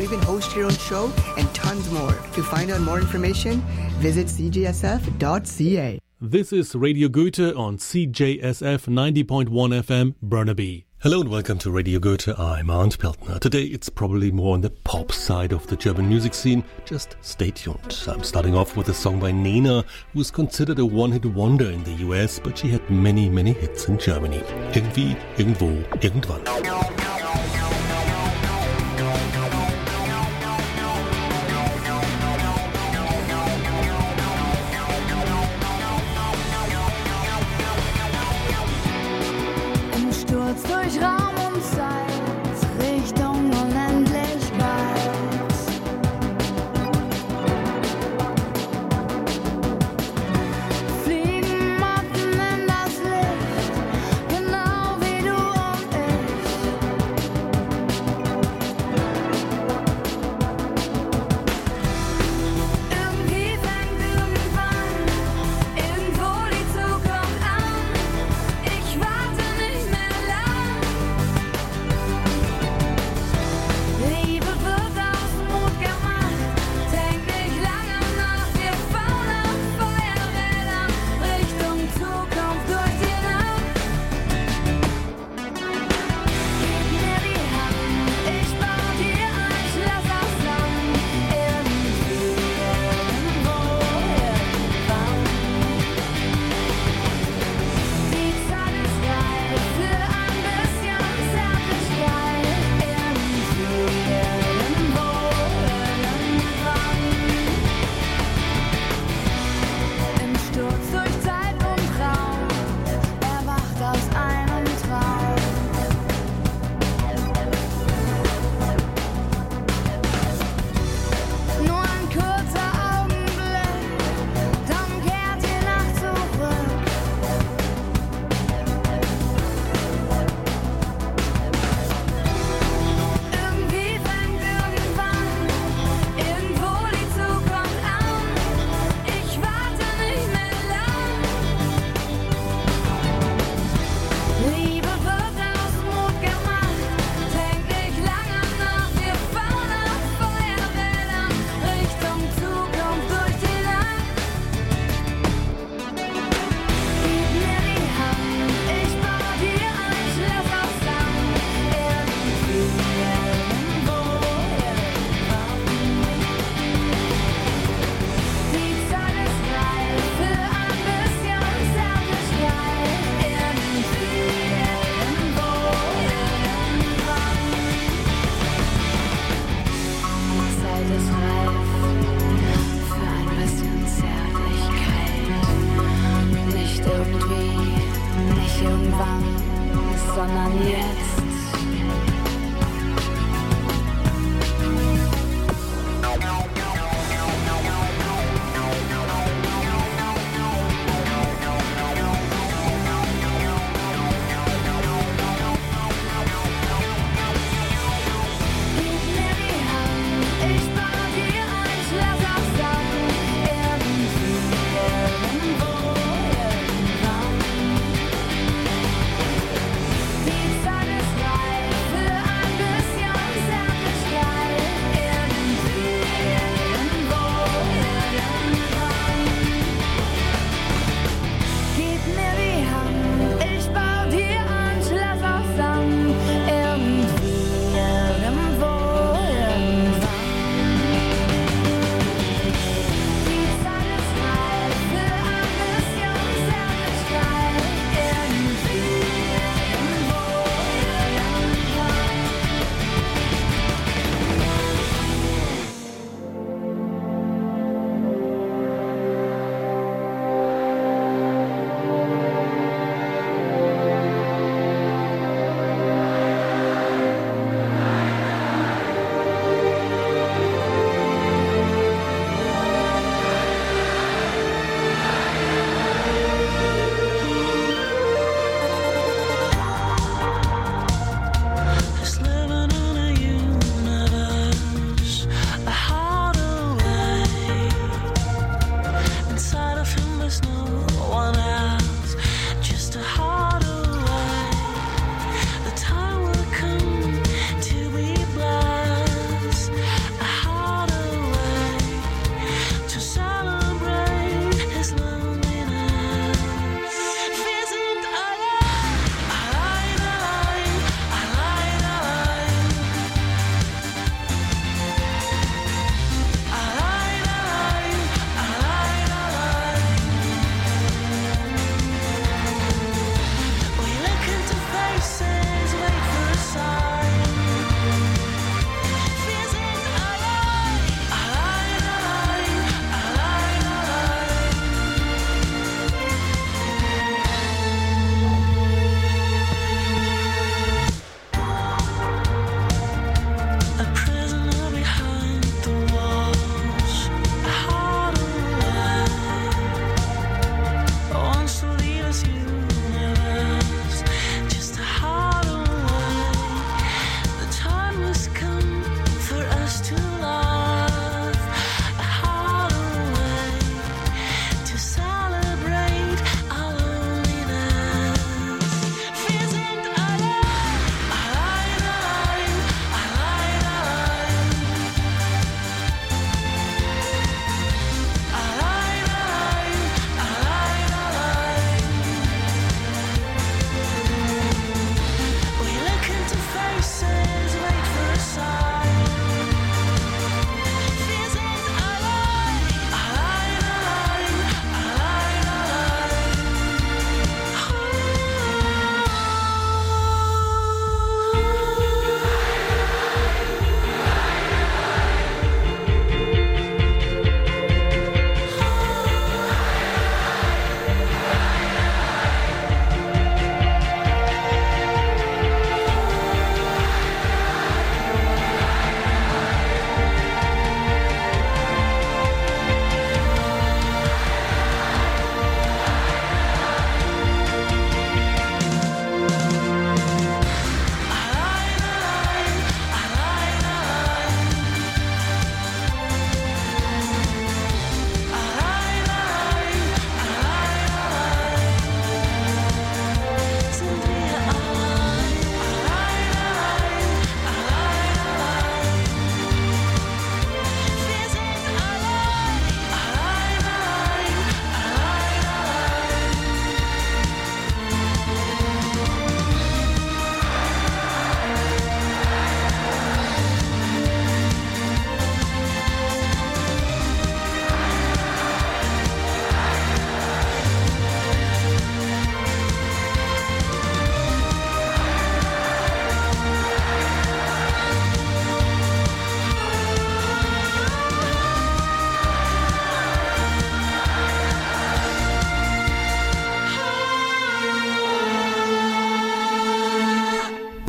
even host your own show, and tons more. To find out more information, visit cjsf.ca. This is Radio Goethe on CJSF 90.1 FM, Burnaby. Hello and welcome to Radio Goethe. I'm Arndt Peltner. Today it's probably more on the pop side of the German music scene. Just stay tuned. I'm starting off with a song by Nena, who is considered a one-hit wonder in the US, but she had many, many hits in Germany. Irgendwie, irgendwo, irgendwann. Durch Raum und Zeit, Richtung unendlich weit. Fliegen Motten in das Licht, genau wie du und ich.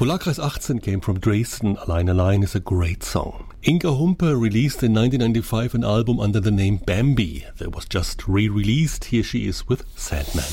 Polarkreis 18 came from Dresden. Allein is a great song. Inga Humpe released in 1995 an album under the name Bambi that was just re-released. Here she is with Sandman.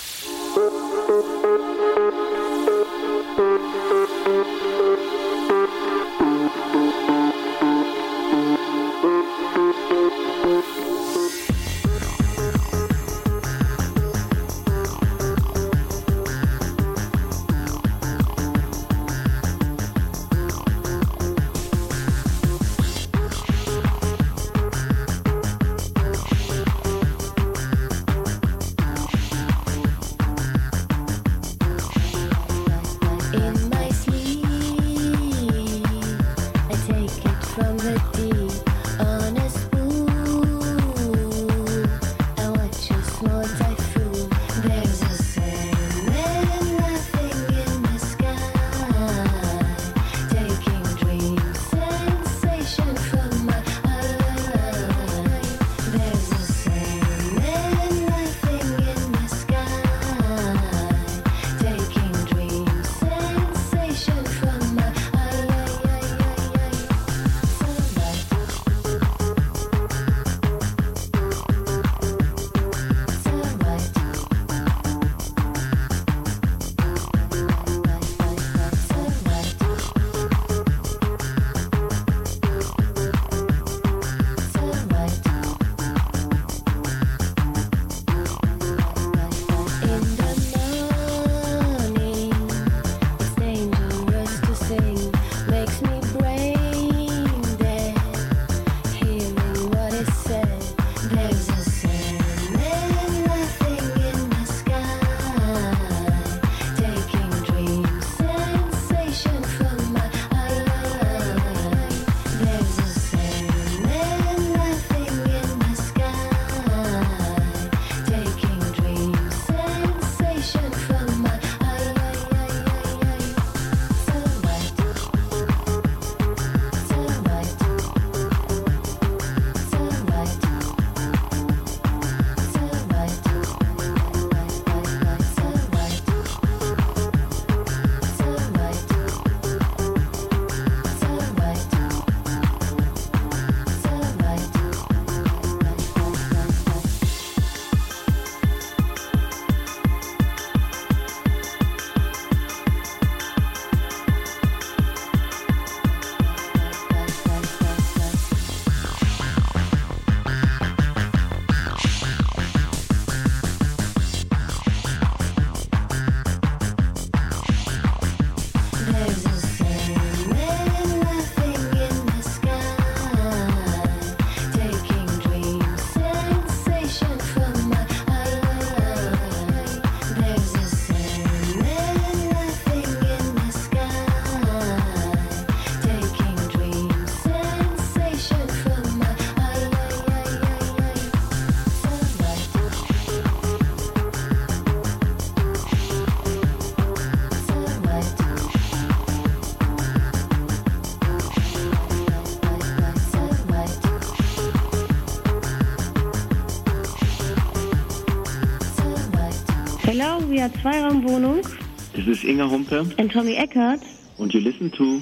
Hello, we are Zweiraumwohnung. This is Inga Humpe. And Tommy Eckert. And you listen to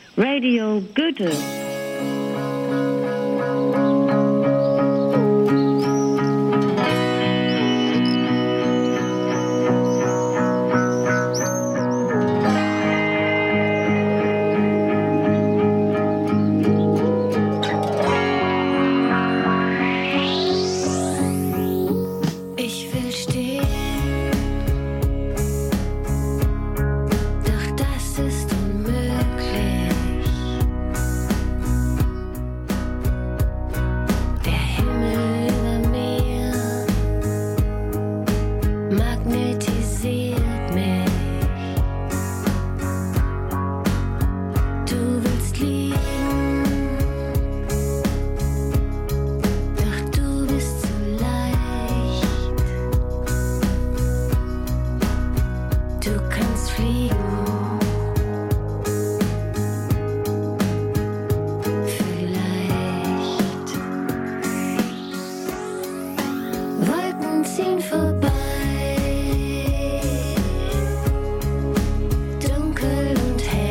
Radio Goethe. Dunkel und hell.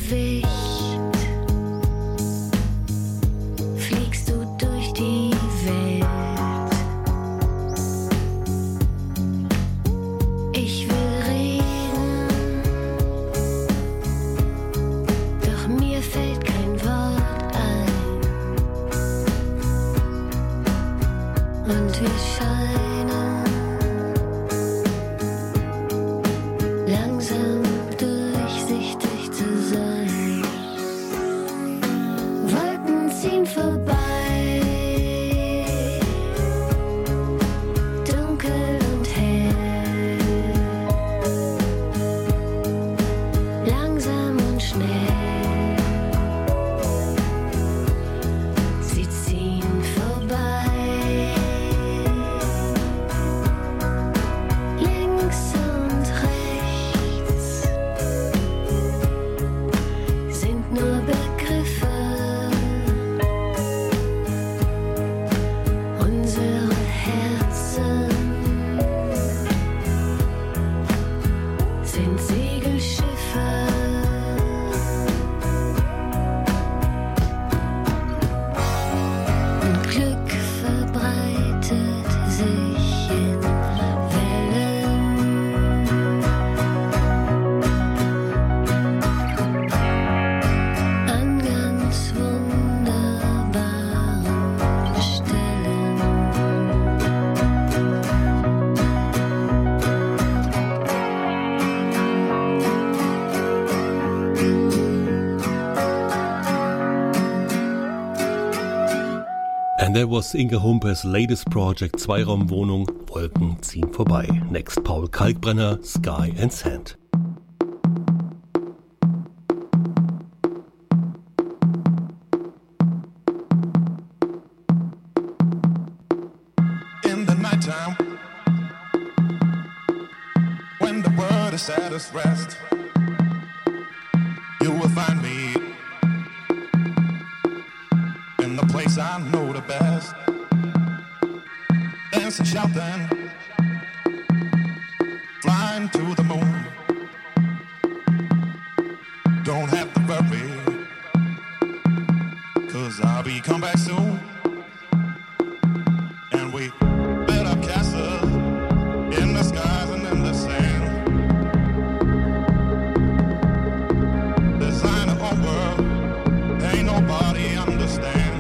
fliegst du durch die Welt. Ich will reden, doch mir fällt kein Wort ein. Und wir scheinen langsam durchsichtig zu sein. Wolken ziehen vorbei, dunkel und hell, langsam und schnell. Sie ziehen vorbei, links und rechts sind nur Begriffe. Unsere Herzen sind Segelschiffe. Und Glück verbreitet sich in Wellen. An ganz wunderbaren Stellen. And that was Inge Humpers latest project, Zweiraumwohnung, Wolken ziehen vorbei. Next Paul Kalkbrenner, Sky and Sand. In the nighttime, when the world is at its rest, you will find me in the place I know the best, dancing, shouting, flying to the moon. Don't have to worry, 'cause I'll be come back soon. And we built up castles in the skies and in the sand, design our own world, ain't nobody understand.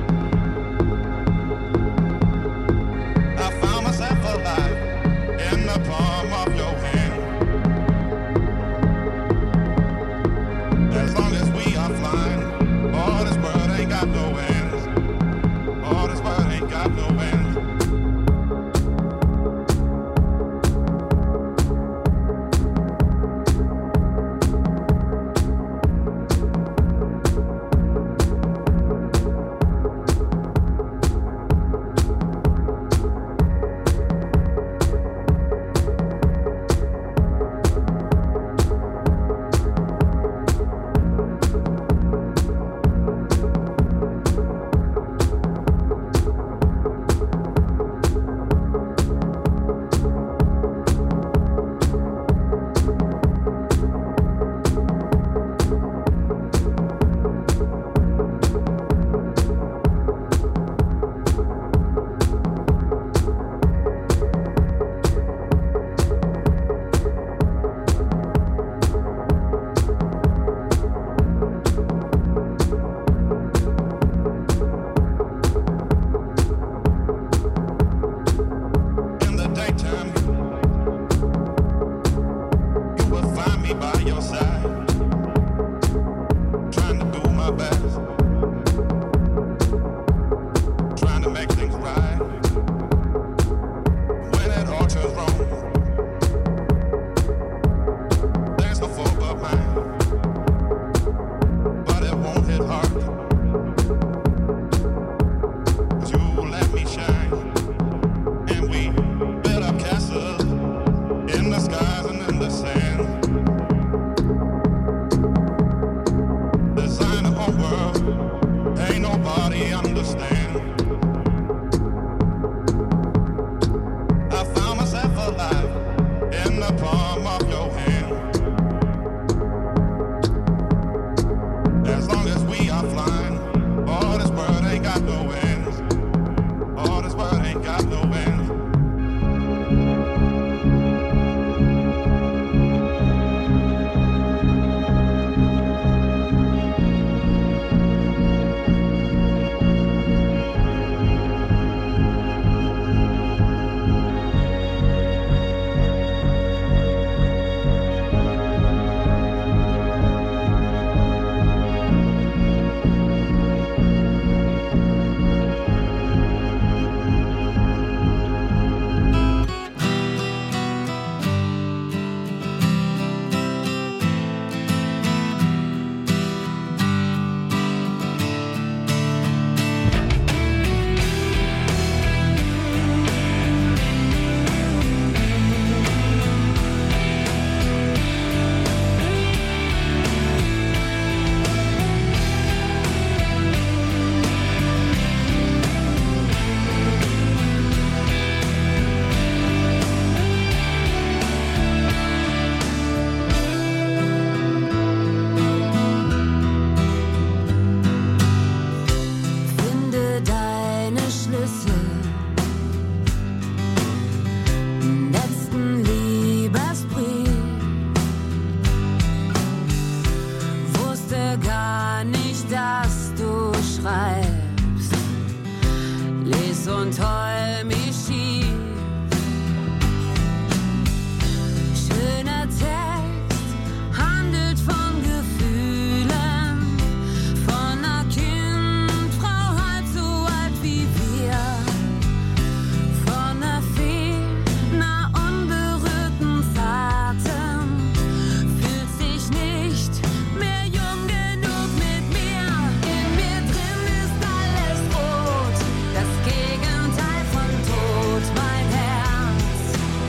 I found myself alive in the palm of your hand. As long as we are flying, all this world ain't got no end. All this world ain't got no end. In the daytime, you will find me by your side, trying to do my best, trying to make things right. When it all turns wrong, there's no fault but mine, but it won't hit hard, 'cause you let me shine. And we built up castles in the skies and in the sand, design our own world, ain't nobody understand. I found myself alive in the palm of your hand. und heul mich schief. Schöner Text handelt von Gefühlen, von einer Kindfrau halb so alt wie wir, von einer Fee, einer unberührten Zarten, fühlt sich nicht mehr jung genug mit mir. In mir drin ist alles rot, das Gegenteil von Tod, mein Herz.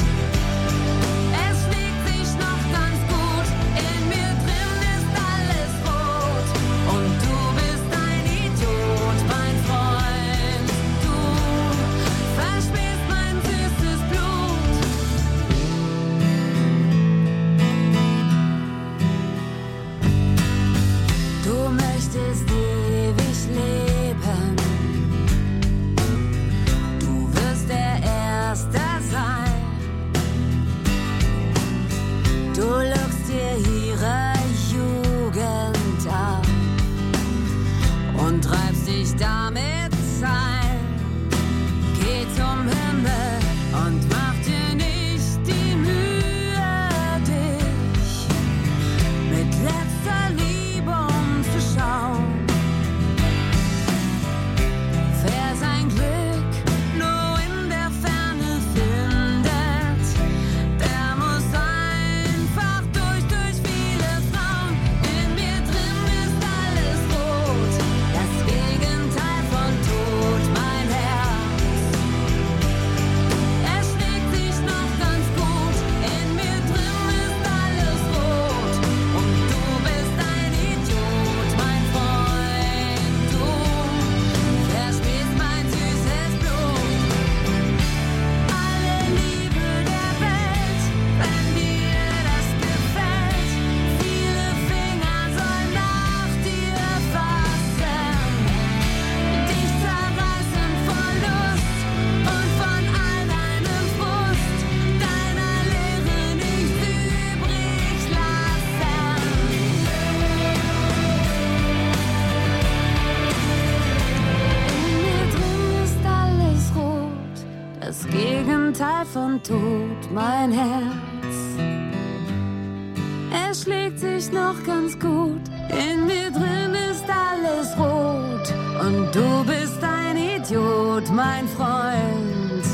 Es schlägt sich noch ganz gut, in mir drin ist alles rot und du bist ein Idiot, mein Freund. Du verspähst mein süßes Blut. Du möchtest ewig leben, du wirst der Erste sein. Du lockst dir ihre Jugend ab und treibst dich damit ein. Geh zum Himmel und mach dir nicht die Mühe, dich mit letzter Liebe umzuschauen. Wer sein Glück nur in der Ferne findet, der muss einfach durch viele Frauen. In mir drin ist alles rot, das Gegenteil von Tod, mein Herz. Es schlägt sich noch ganz gut, in mir drin ist alles rot und du bist ein Idiot, mein Freund. Du verspielst mein süßes Blut. Alle Liebe der Welt, wenn dir das gefällt, viele Finger sollen nach dir fassen, dich zerreißen vor Lust und von all deinem Frust, deiner Leere nichts übrig lassen. In mir drin ist alles rot, das Gegenteil von Tod, mein Herz. Es schlägt sich noch ganz gut, in mir drin ist alles rot und du bist ein Idiot, mein Freund.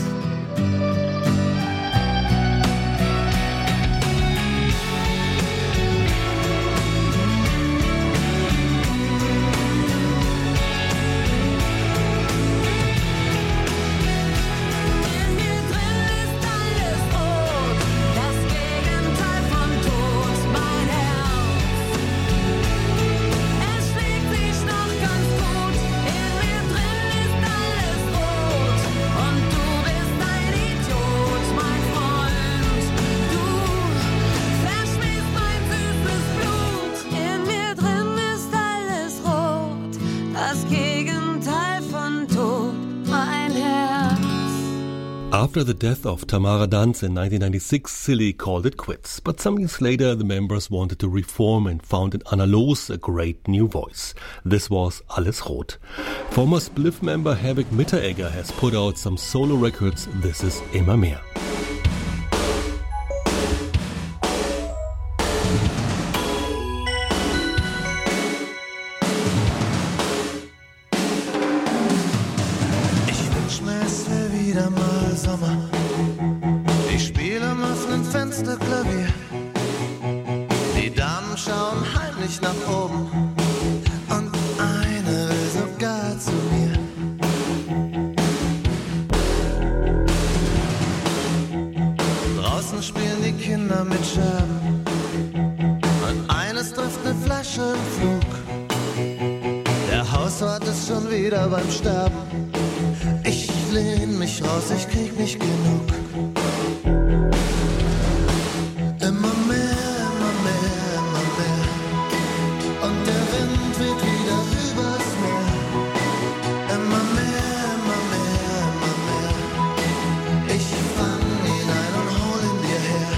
In mir drin ist alles rot, das Gegenteil von Tod, mein Herz. Es schlägt sich noch ganz gut, in mir drin ist alles rot und du bist ein Idiot, mein Freund. Du verschmähst mein süßes Blut. In mir drin ist alles rot, das Gegenteil von Tod, mein Herz. After the death of Tamara Danz in 1996, Silly called it quits. But some years later, the members wanted to reform and found in Anna Loos a great new voice. This was Alles Rot. Former Spliff member Herwig Mitteregger has put out some solo records. This is Immer mehr. Ich wünsch mir, es wär wieder mal Sommer. Ich spiele am offenen Fenster Klavier. Die Damen schauen heimlich nach oben und eine will sogar zu mir. Draußen spielen die Kinder mit Scherben und eines trifft eine Flasche im Flug. Der Hauswart ist schon wieder beim Sterben. Ich lehn mich raus, ich krieg nicht genug. Immer mehr, immer mehr, immer mehr. Und der Wind weht wieder übers Meer. Immer mehr, immer mehr, immer mehr. Ich fang ihn ein und hol ihn dir her.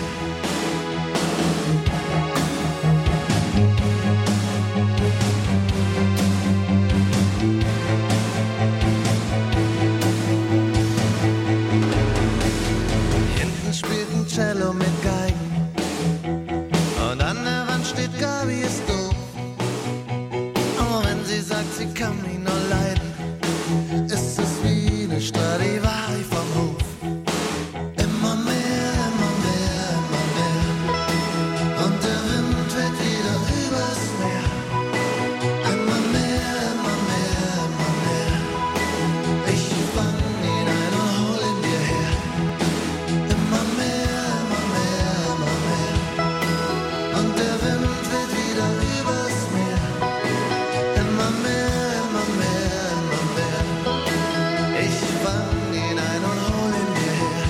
ich kann mich nur leiden. Es ist wie eine Stradivari vom Hof. Immer mehr, immer mehr, immer mehr. Und der Wind weht wieder übers Meer. Immer mehr, immer mehr, immer mehr. Ich fang ihn ein und hol ihn dir her. Immer mehr, immer mehr, immer mehr. Und der Wind weht wieder übers Meer. Immer mehr, immer mehr, immer mehr. Ich fang ihn ein und hol ihn dir her.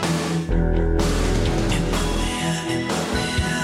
Immer mehr, immer mehr.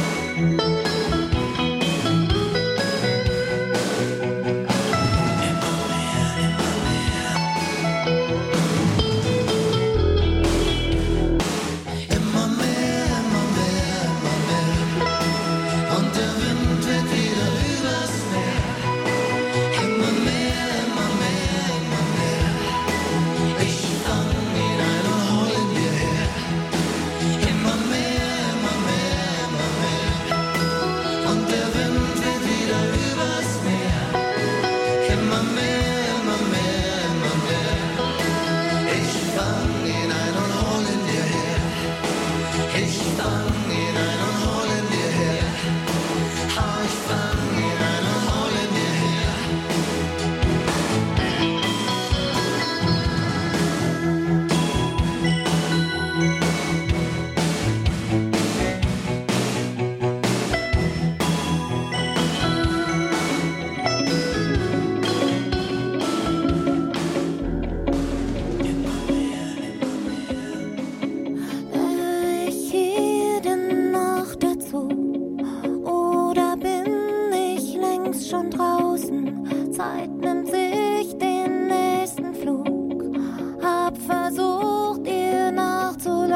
Immer mehr, immer mehr, immer mehr. Und der Wind weht wieder übers Meer. Immer mehr, immer mehr, immer mehr. Ich fang ihn ein und hol ihn dir her. Immer mehr, immer mehr, immer mehr. Und der Wind weht wieder übers Meer. Immer mehr, immer mehr, immer mehr. Ich fang ihn ein und hol ihn dir her. Ich fang ihn ein und hol ihn dir her. Ah, ich fang ihn ein und hol ihn dir her. Ich jede Nacht dazu oder bin ich längst schon draußen? Zeit nimmt sich den nächsten Flug. Hab versucht, ihr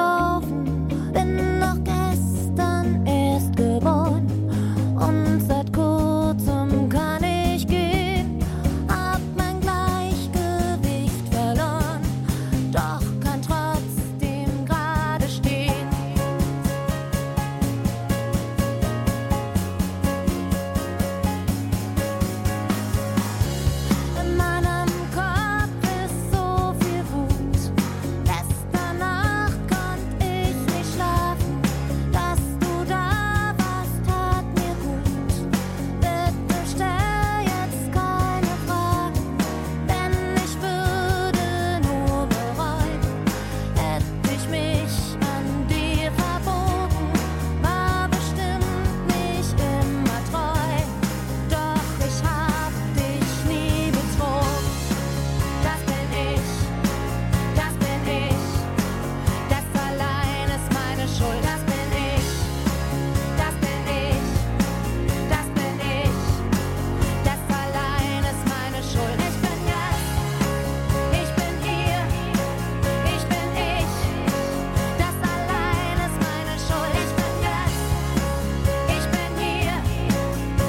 nachzulaufen. Bin noch gestern erst geboren und seit